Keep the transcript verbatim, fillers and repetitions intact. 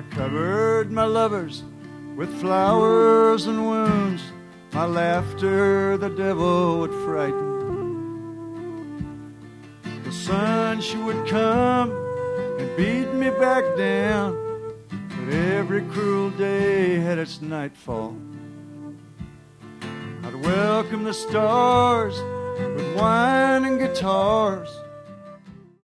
covered my lovers with flowers and wounds. My laughter the devil would frighten. The sun, she would come and beat me back down, but every cruel day had its nightfall. I'd welcome the stars with wine and guitars,